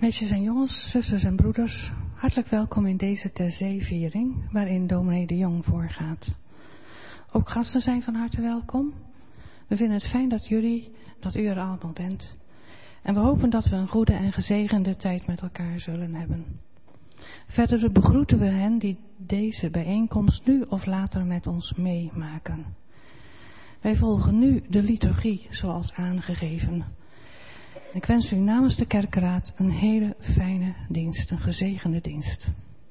Meisjes en jongens, zusters en broeders, hartelijk welkom in deze ter zeeviering waarin dominee de Jong voorgaat. Ook gasten zijn van harte welkom. We vinden het fijn dat u er allemaal bent. En we hopen dat we een goede en gezegende tijd met elkaar zullen hebben. Verder begroeten we hen die deze bijeenkomst nu of later met ons meemaken. Wij volgen nu de liturgie zoals aangegeven. Ik wens u namens de kerkraad een hele fijne dienst, een gezegende dienst.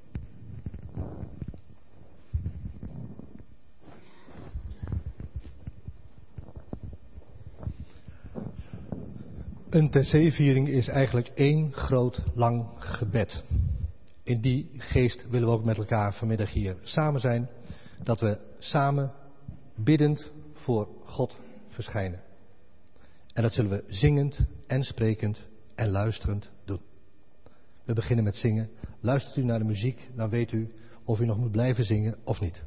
Een ter zeeviering is eigenlijk één groot lang gebed. In die geest willen we ook met elkaar vanmiddag hier samen zijn. Dat we samen biddend voor God verschijnen. En dat zullen we zingend en sprekend en luisterend doen. We beginnen met zingen. Luistert u naar de muziek, dan weet u of u nog moet blijven zingen of niet.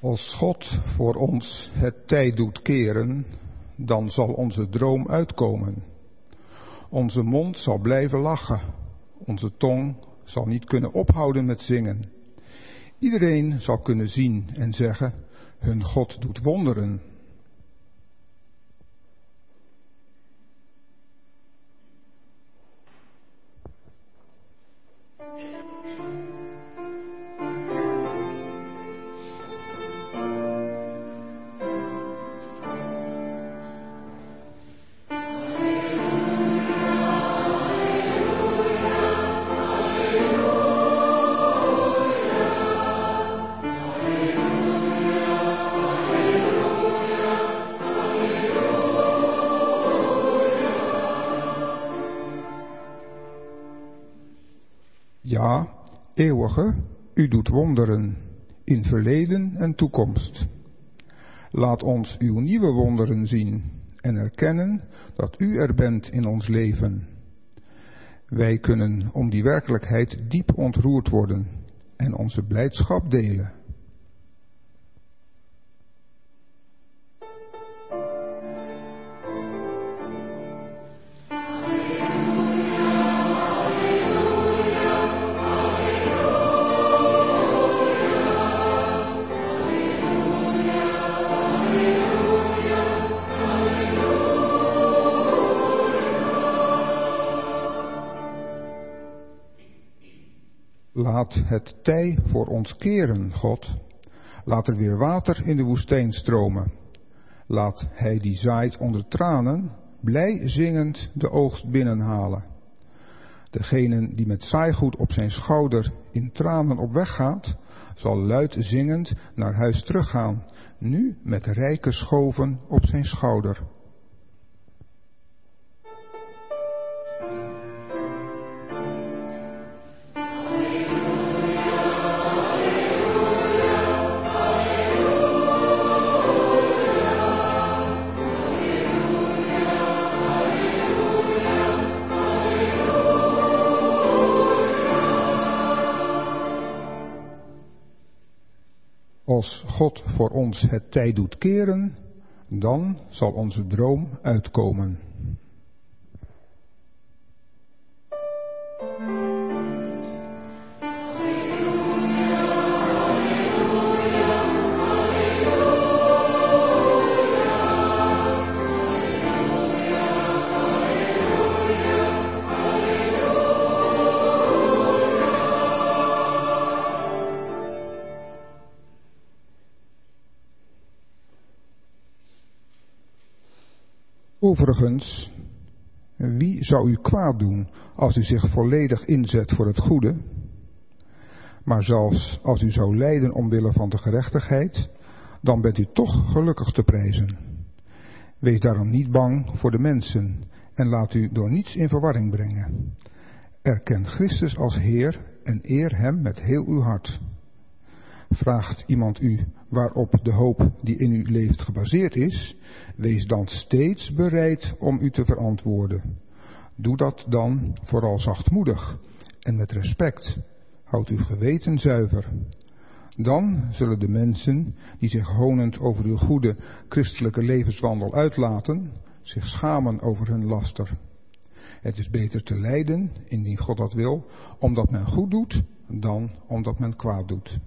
Als God voor ons het tij doet keren, dan zal onze droom uitkomen. Onze mond zal blijven lachen, onze tong zal niet kunnen ophouden met zingen. Iedereen zal kunnen zien en zeggen, hun God doet wonderen. Ja, eeuwige, u doet wonderen, in verleden en toekomst. Laat ons uw nieuwe wonderen zien en erkennen dat u er bent in ons leven. Wij kunnen om die werkelijkheid diep ontroerd worden en onze blijdschap delen. Laat het tij voor ons keren, God. Laat er weer water in de woestijn stromen. Laat hij die zaait onder tranen, blij zingend de oogst binnenhalen. Degene die met zaaigoed op zijn schouder in tranen op weg gaat, zal luid zingend naar huis teruggaan, nu met rijke schoven op zijn schouder. Als God voor ons het tij doet keren, dan zal onze droom uitkomen. Overigens, wie zou u kwaad doen als u zich volledig inzet voor het goede? Maar zelfs als u zou lijden omwille van de gerechtigheid, dan bent u toch gelukkig te prijzen. Wees daarom niet bang voor de mensen en laat u door niets in verwarring brengen. Erken Christus als Heer en eer Hem met heel uw hart. Vraagt iemand u waarop de hoop die in u leeft gebaseerd is, wees dan steeds bereid om u te verantwoorden. Doe dat dan vooral zachtmoedig en met respect. Houd uw geweten zuiver. Dan zullen de mensen die zich honend over uw goede christelijke levenswandel uitlaten, zich schamen over hun laster. Het is beter te lijden, indien God dat wil, omdat men goed doet, dan omdat men kwaad doet.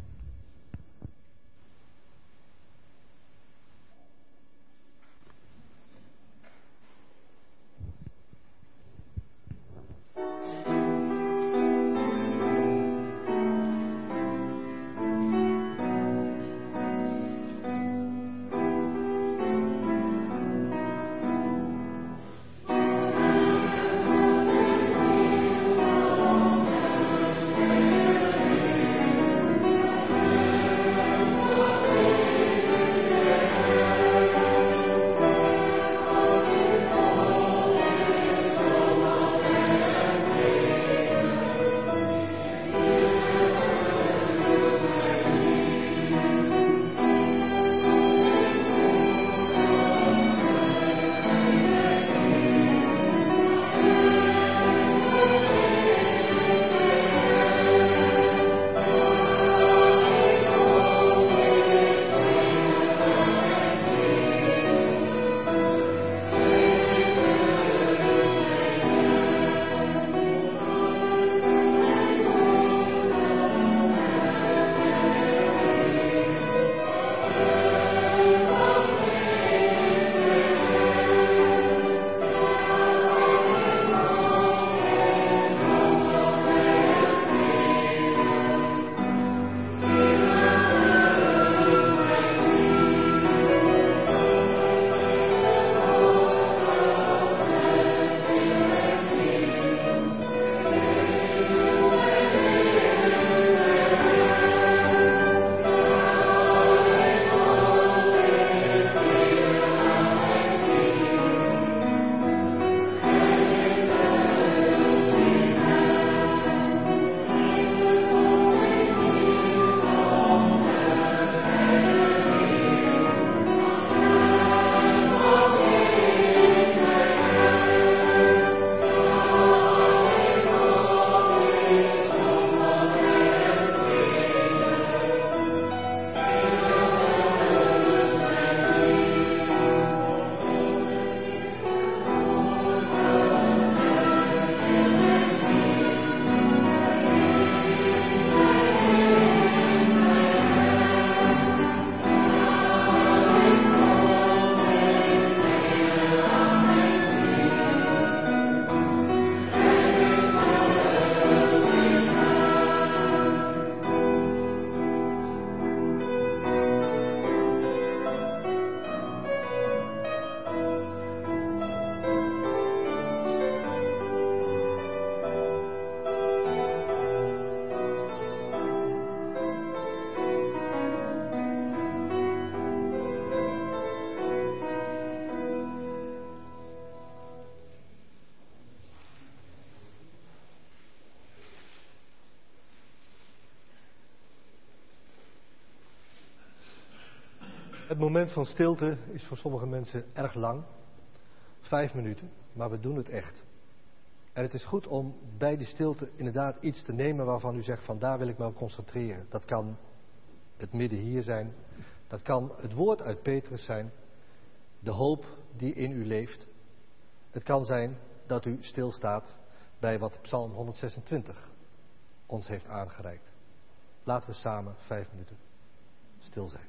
Het moment van stilte is voor sommige mensen erg lang. 5 minuten, maar we doen het echt. En het is goed om bij die stilte inderdaad iets te nemen waarvan u zegt van daar wil ik me op concentreren. Dat kan het midden hier zijn. Dat kan het woord uit Petrus zijn. De hoop die in u leeft. Het kan zijn dat u stilstaat bij wat Psalm 126 ons heeft aangereikt. Laten we samen 5 minuten stil zijn.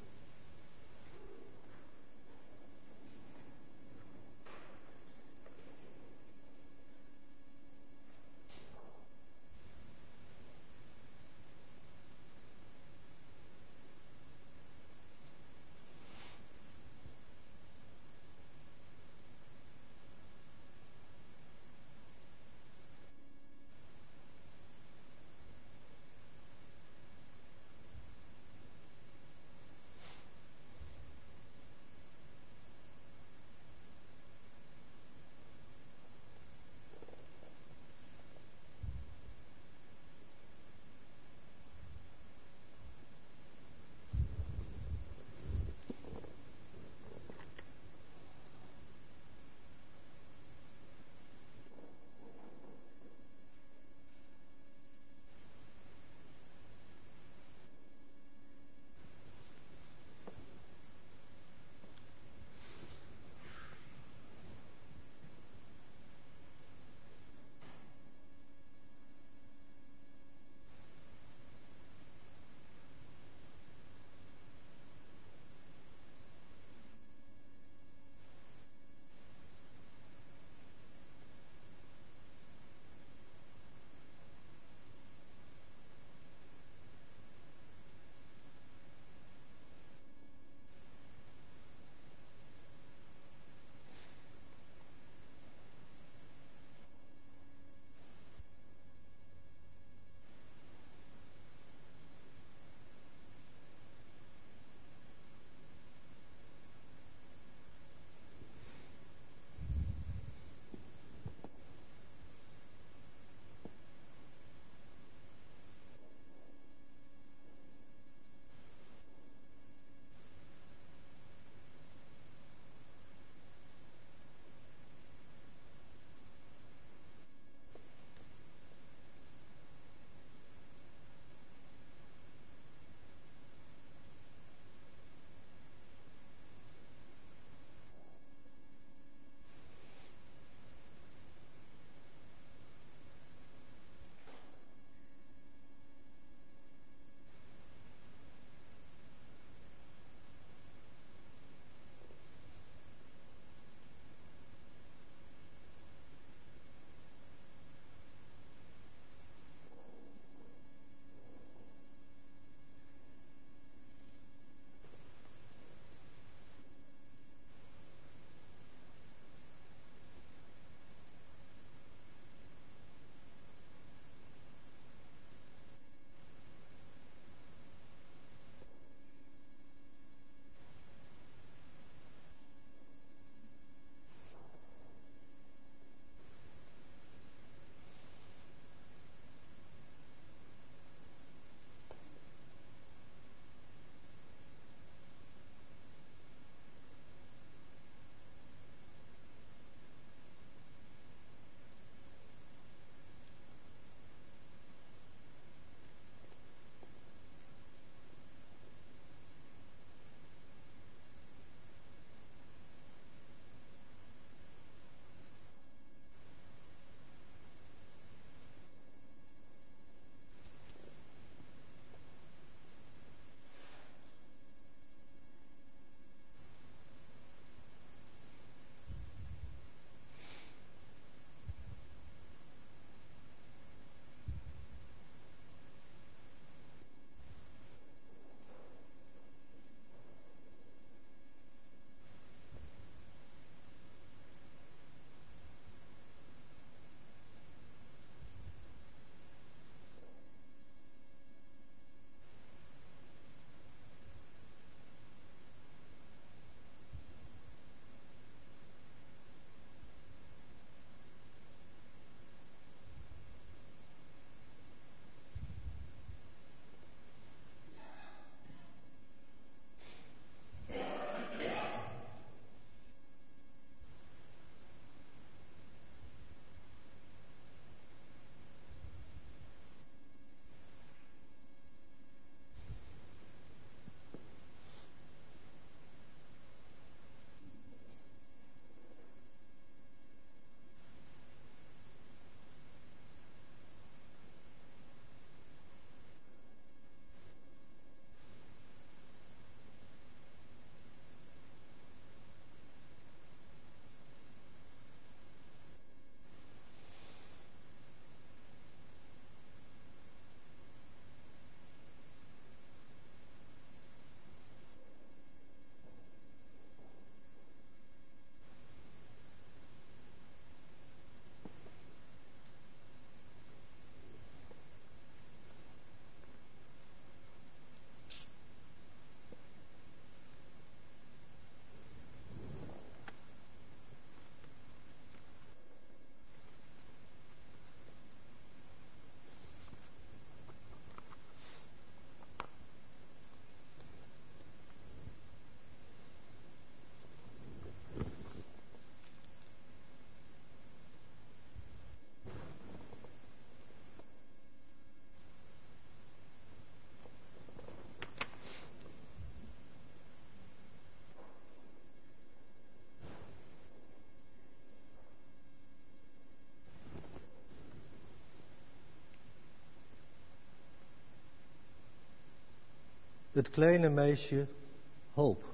Het kleine meisje hoop.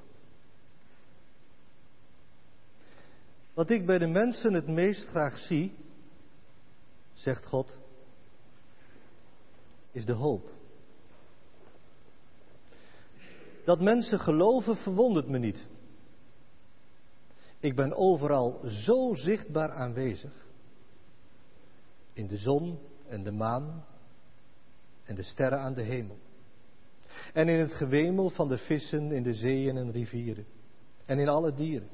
Wat ik bij de mensen het meest graag zie, zegt God, is de hoop. Dat mensen geloven verwondert me niet. Ik ben overal zo zichtbaar aanwezig. In de zon en de maan en de sterren aan de hemel. En in het gewemel van de vissen in de zeeën en rivieren. En in alle dieren.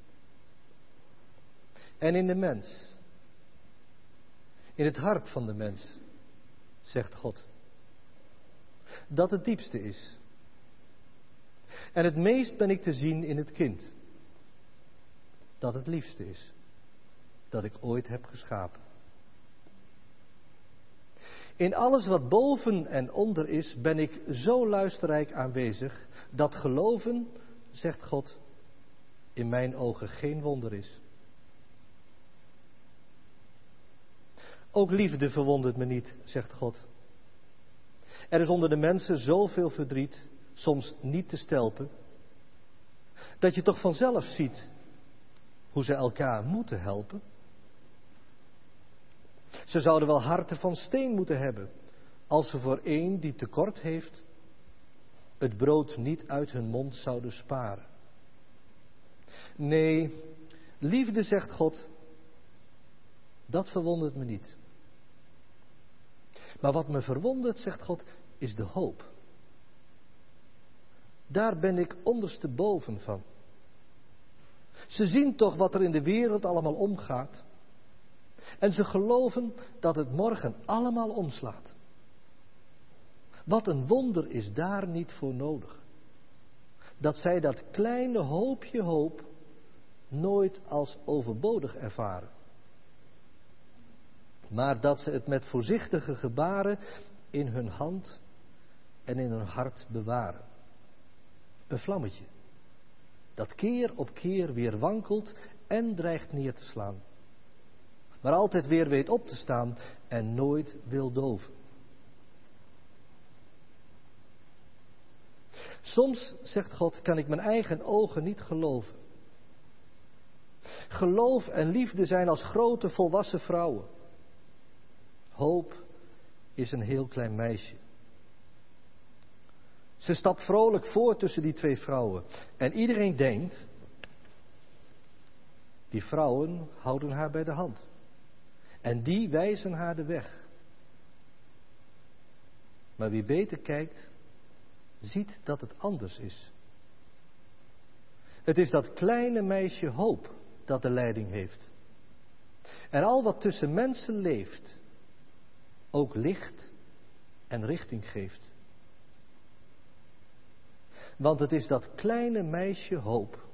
En in de mens. In het hart van de mens, zegt God. Dat het diepste is. En het meest ben ik te zien in het kind. Dat het liefste is. Dat ik ooit heb geschapen. In alles wat boven en onder is, ben ik zo luisterrijk aanwezig, dat geloven, zegt God, in mijn ogen geen wonder is. Ook liefde verwondert me niet, zegt God. Er is onder de mensen zoveel verdriet, soms niet te stelpen, dat je toch vanzelf ziet hoe ze elkaar moeten helpen. Ze zouden wel harten van steen moeten hebben, als ze voor één die tekort heeft, het brood niet uit hun mond zouden sparen. Nee, liefde, zegt God, dat verwondert me niet. Maar wat me verwondert, zegt God, is de hoop. Daar ben ik ondersteboven van. Ze zien toch wat er in de wereld allemaal omgaat. En ze geloven dat het morgen allemaal omslaat. Wat een wonder is daar niet voor nodig. Dat zij dat kleine hoopje hoop nooit als overbodig ervaren. Maar dat ze het met voorzichtige gebaren in hun hand en in hun hart bewaren. Een vlammetje, dat keer op keer weer wankelt en dreigt neer te slaan. Maar altijd weer weet op te staan en nooit wil doven. Soms, zegt God, kan ik mijn eigen ogen niet geloven. Geloof en liefde zijn als grote volwassen vrouwen. Hoop is een heel klein meisje. Ze stapt vrolijk voor tussen die twee vrouwen. En iedereen denkt, die vrouwen houden haar bij de hand. En die wijzen haar de weg. Maar wie beter kijkt, ziet dat het anders is. Het is dat kleine meisje hoop dat de leiding heeft. En al wat tussen mensen leeft, ook licht en richting geeft. Want het is dat kleine meisje hoop.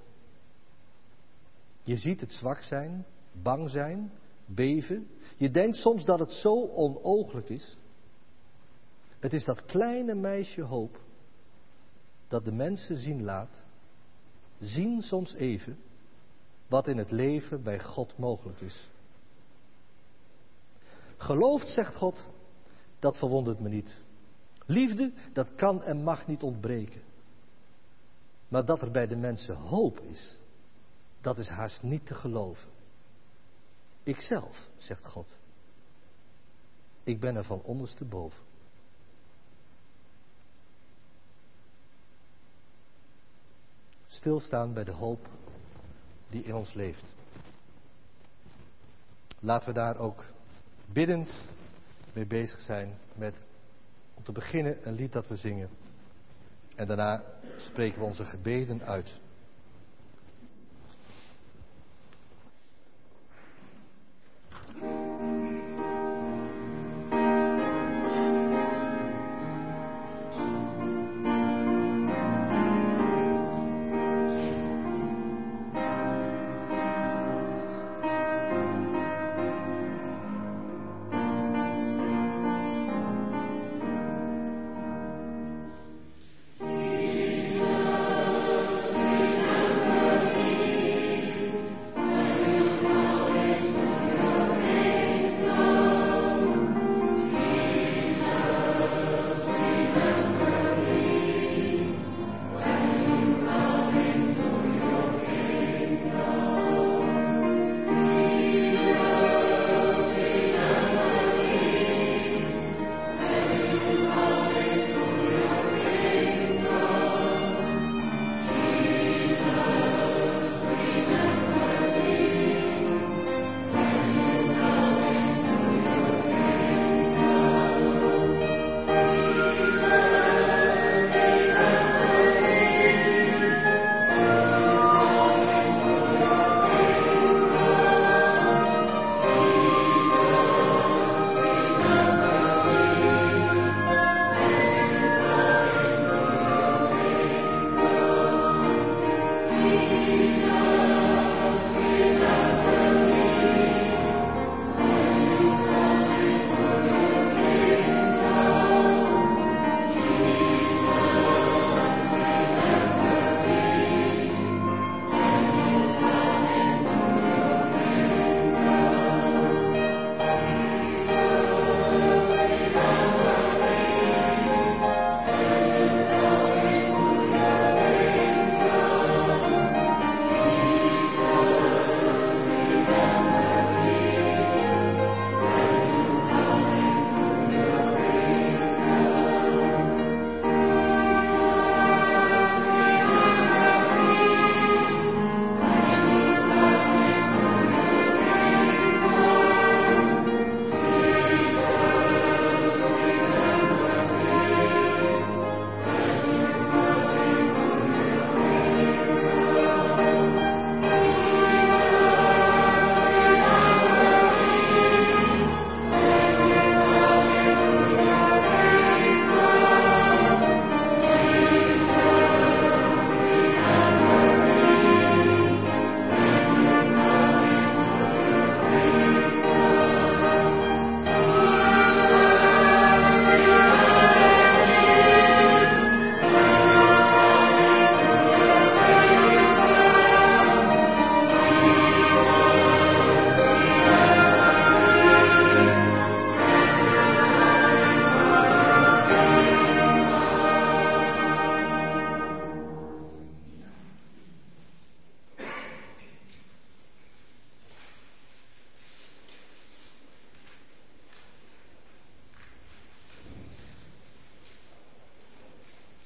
Je ziet het zwak zijn, bang zijn, beven. Je denkt soms dat het zo onooglijk is. Het is dat kleine meisje hoop dat de mensen zien laat. Zien soms even wat in het leven bij God mogelijk is. Gelooft, zegt God, dat verwondert me niet. Liefde, dat kan en mag niet ontbreken. Maar dat er bij de mensen hoop is, dat is haast niet te geloven. Ikzelf, zegt God. Ik ben er van ondersteboven. Stilstaan bij de hoop die in ons leeft. Laten we daar ook biddend mee bezig zijn met, om te beginnen, een lied dat we zingen. En daarna spreken we onze gebeden uit. Thank you.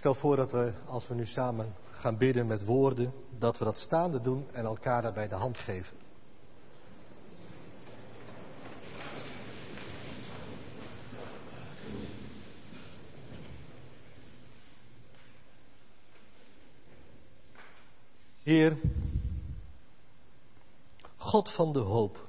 stel voor dat we, als we nu samen gaan bidden met woorden, dat we dat staande doen en elkaar daarbij de hand geven. Heer, God van de hoop,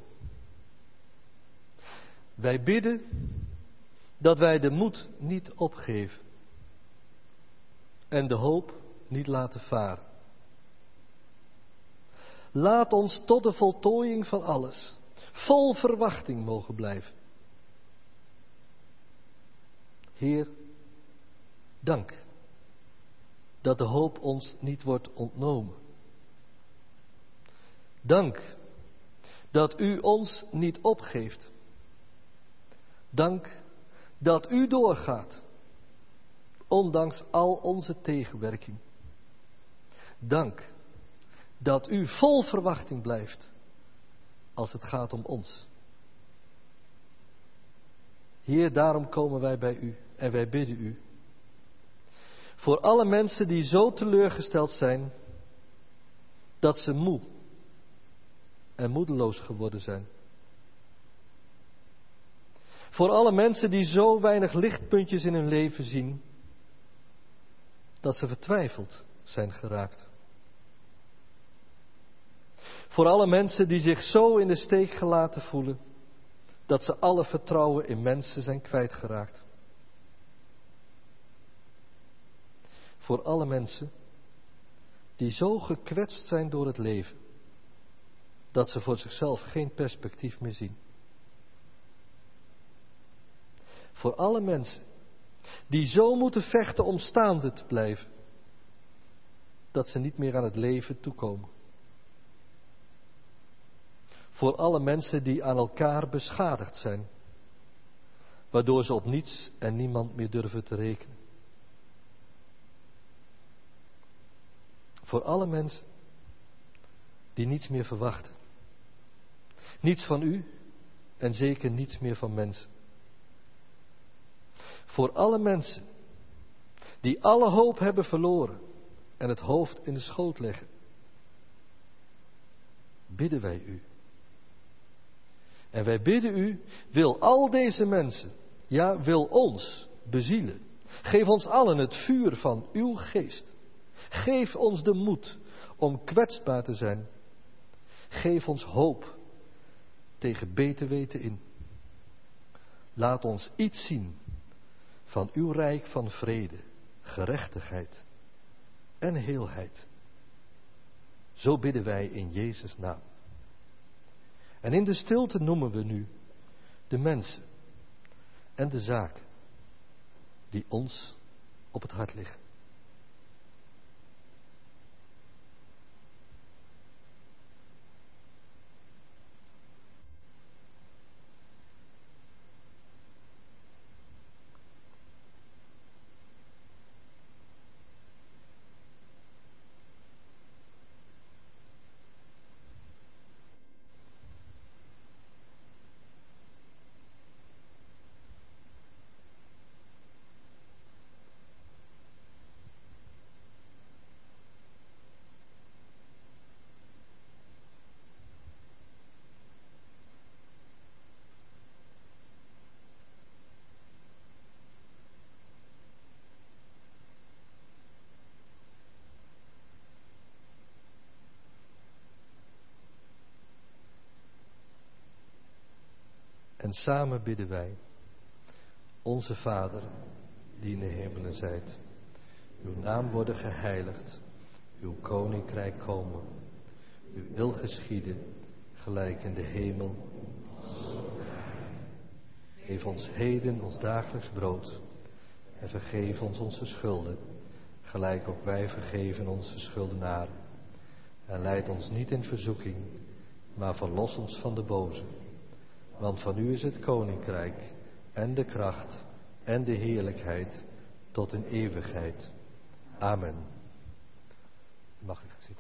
wij bidden dat wij de moed niet opgeven en de hoop niet laten varen. Laat ons tot de voltooiing van alles vol verwachting mogen blijven. Heer, dank dat de hoop ons niet wordt ontnomen. Dank dat u ons niet opgeeft. Dank dat u doorgaat, ondanks al onze tegenwerking. Dank dat u vol verwachting blijft als het gaat om ons. Heer, daarom komen wij bij u en wij bidden u. Voor alle mensen die zo teleurgesteld zijn dat ze moe en moedeloos geworden zijn. Voor alle mensen die zo weinig lichtpuntjes in hun leven zien, dat ze vertwijfeld zijn geraakt. Voor alle mensen die zich zo in de steek gelaten voelen, dat ze alle vertrouwen in mensen zijn kwijtgeraakt. Voor alle mensen die zo gekwetst zijn door het leven, dat ze voor zichzelf geen perspectief meer zien. Voor alle mensen die zo moeten vechten om staande te blijven, dat ze niet meer aan het leven toekomen. Voor alle mensen die aan elkaar beschadigd zijn, waardoor ze op niets en niemand meer durven te rekenen. Voor alle mensen die niets meer verwachten. Niets van u en zeker niets meer van mensen. Voor alle mensen die alle hoop hebben verloren en het hoofd in de schoot leggen, bidden wij u. En wij bidden u, wil al deze mensen, ja, wil ons bezielen. Geef ons allen het vuur van uw geest. Geef ons de moed om kwetsbaar te zijn. Geef ons hoop tegen beter weten in. Laat ons iets zien van uw rijk van vrede, gerechtigheid en heelheid. Zo bidden wij in Jezus' naam. En in de stilte noemen we nu de mensen en de zaken die ons op het hart liggen. En samen bidden wij, onze Vader, die in de hemelen zijt. Uw naam worden geheiligd, uw koninkrijk komen. Uw wil geschieden, gelijk in de hemel. Geef ons heden ons dagelijks brood en vergeef ons onze schulden, gelijk ook wij vergeven onze schuldenaren. En leid ons niet in verzoeking, maar verlos ons van de boze. Want van u is het koninkrijk en de kracht en de heerlijkheid tot in eeuwigheid. Amen. Mag u gaan zitten.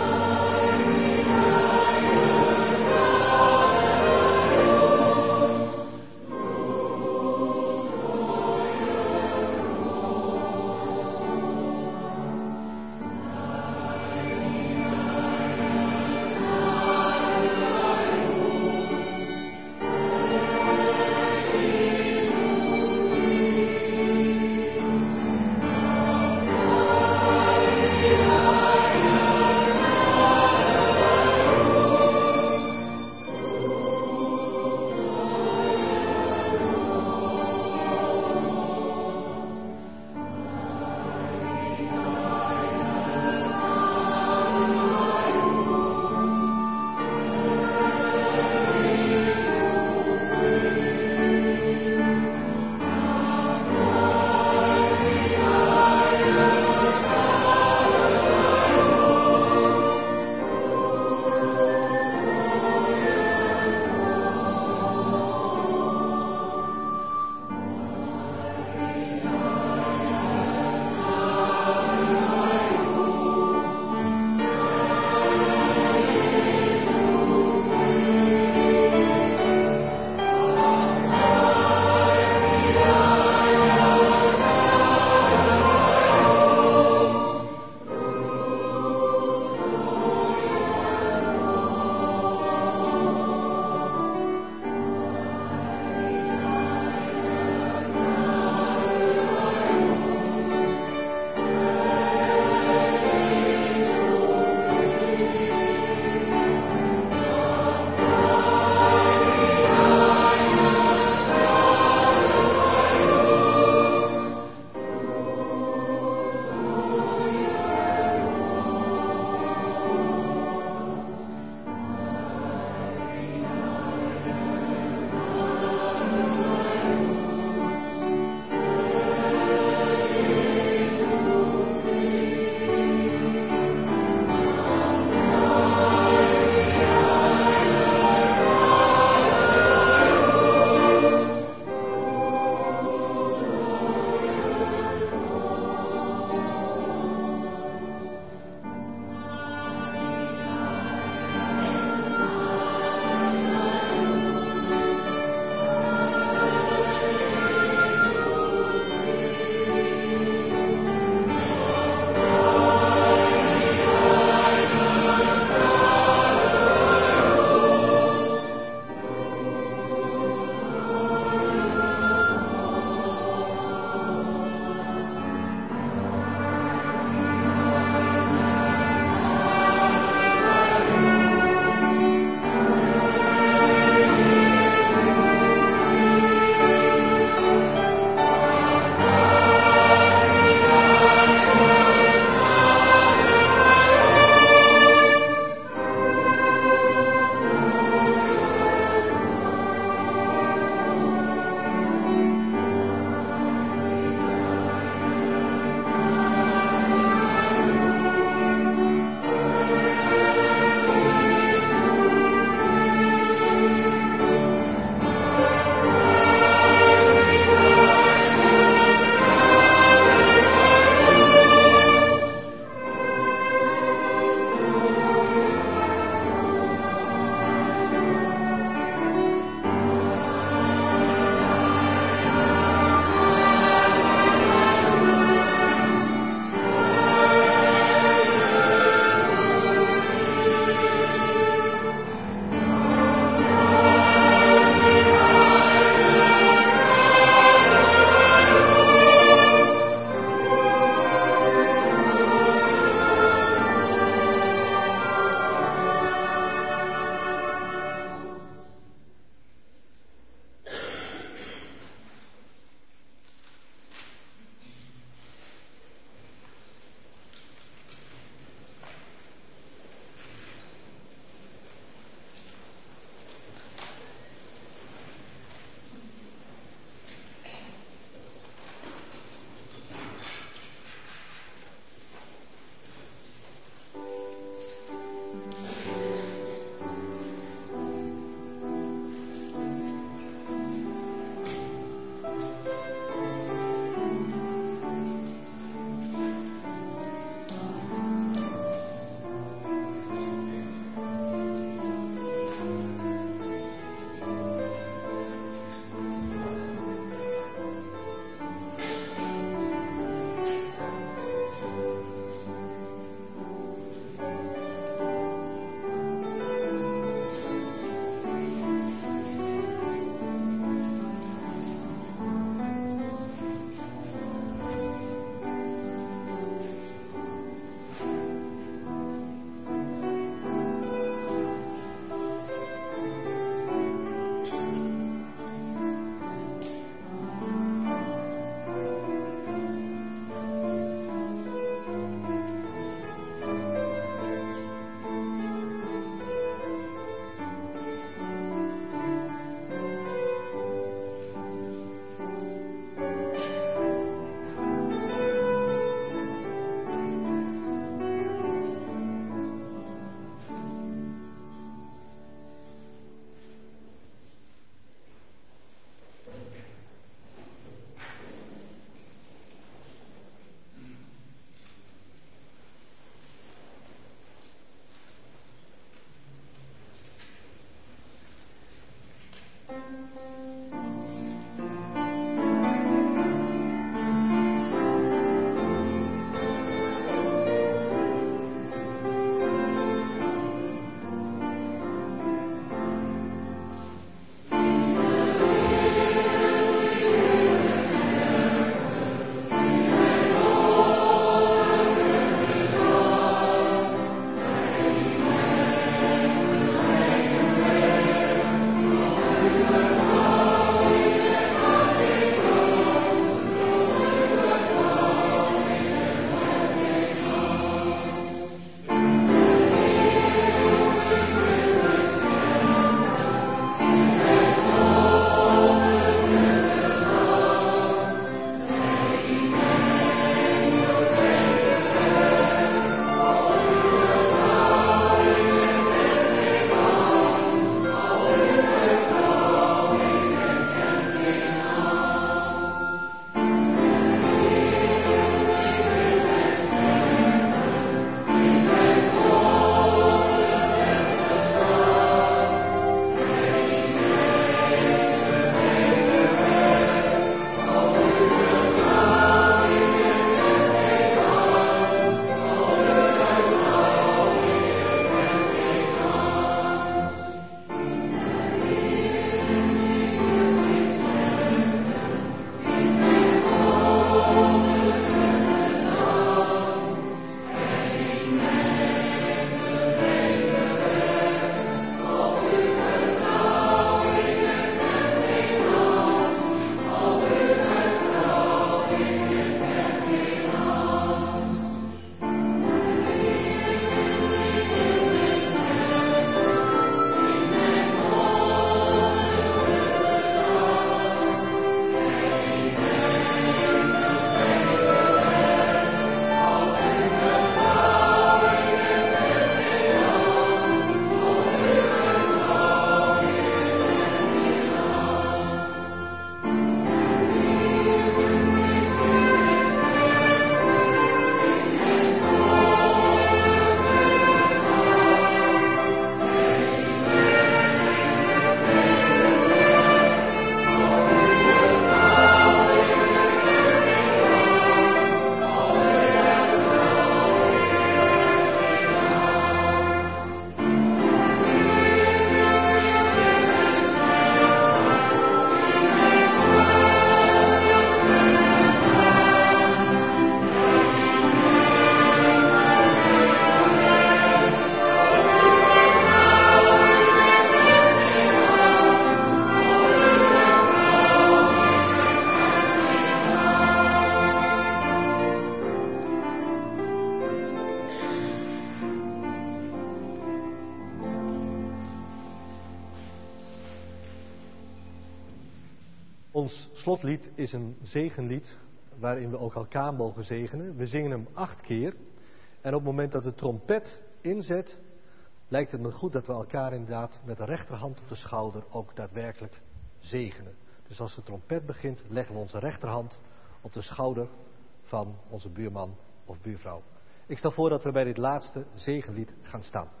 Ons slotlied is een zegenlied waarin we ook elkaar mogen zegenen. We zingen hem 8 keer. En op het moment dat de trompet inzet, lijkt het me goed dat we elkaar inderdaad met de rechterhand op de schouder ook daadwerkelijk zegenen. Dus als de trompet begint, leggen we onze rechterhand op de schouder van onze buurman of buurvrouw. Ik stel voor dat we bij dit laatste zegenlied gaan staan.